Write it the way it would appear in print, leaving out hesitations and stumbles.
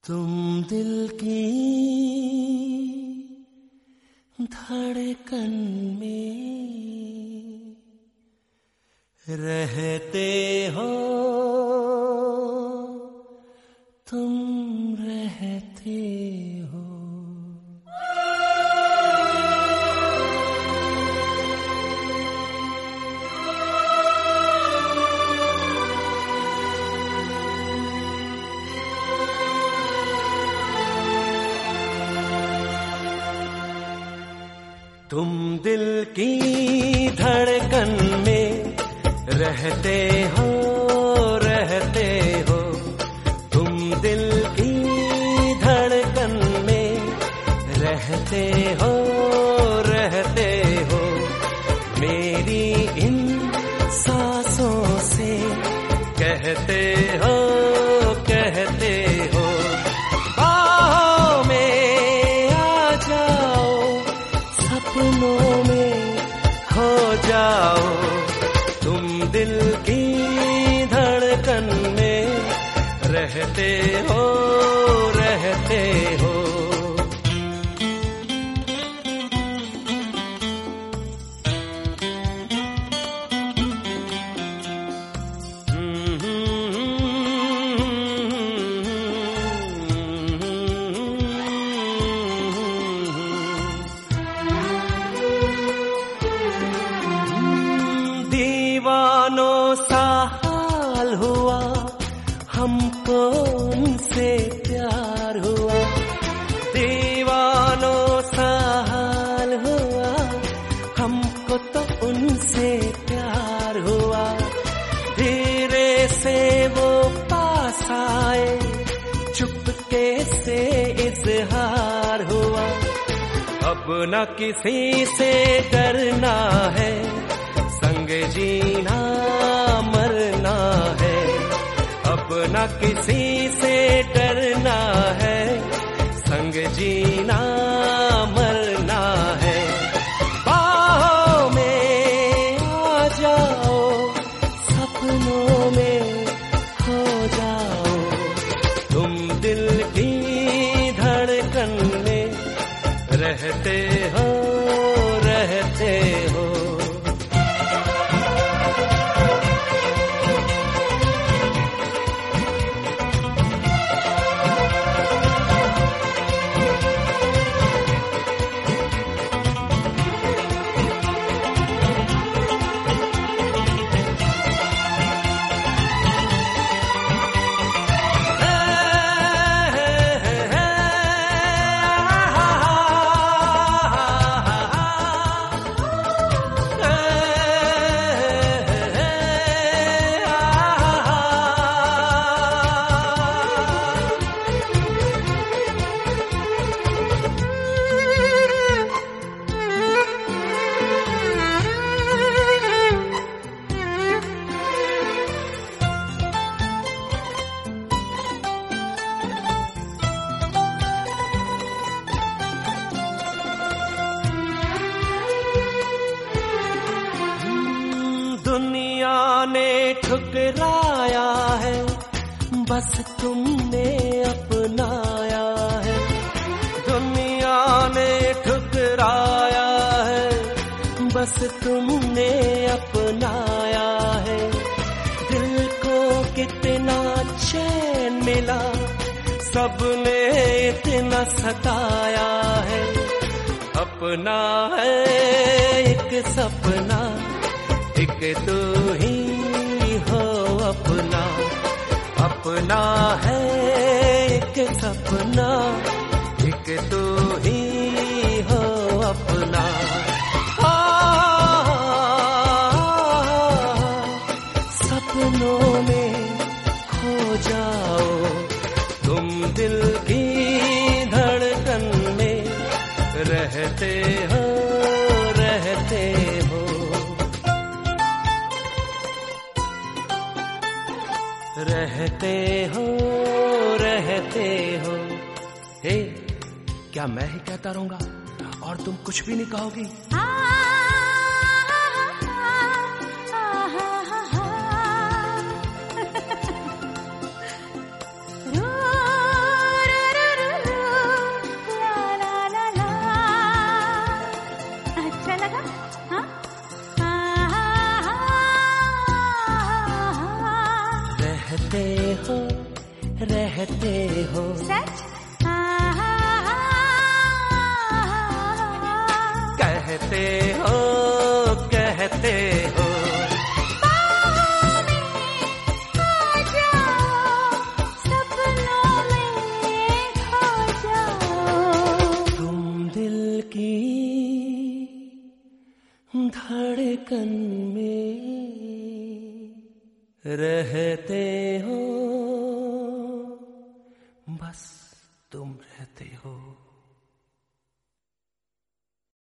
तुम दिल की धड़कन में रहते हो, तुम रहते हो। तुम दिल की धड़कन में रहते हो, रहते हो। तुम दिल की धड़कन में रहते हो, रहते हो। मेरी इन सांसों से कहते हो, कहते हो। बाहों में आ जाओ, सपनों में खो जाओ। तुम दिल की धड़कन में रहते हो, रहते हो। दीवानों सा हाल हुआ, हमको उनसे प्यार हुआ। दीवानों सा हाल हुआ, हमको तो उनसे प्यार हुआ। धीरे से वो पास आए, चुपके से इजहार हुआ। अब न किसी से डरना है, संग जीना मरना है। अब न किसी से डरना है, संग जीना मरना है। बाहों में आ जाओ, सपनों में खो जाओ। तुम दिल की धड़कन में रहते हो, रहते हो। दुनिया ने ठुकराया है, बस तुमने अपनाया है। दुनिया ने ठुकराया है, बस तुमने अपनाया है। दिल को कितना चैन मिला, सबने इतना सताया है। अपना है एक सपना, एक तू ही हो अपना। अपना है एक सपना, एक तू ही हो अपना। सपनों में खो जाओ, तुम दिल की धड़कन में रहते हो, रहते हो। रहते हो, रहते हो। हे, क्या मैं ही कहता रहूंगा और तुम कुछ भी नहीं कहोगी? रो रहते हो सच कहते हो बाहों में आ जाओ, सपनों में खो जाओ। तुम दिल की धड़कन में रहते हो, बस तुम रहते हो।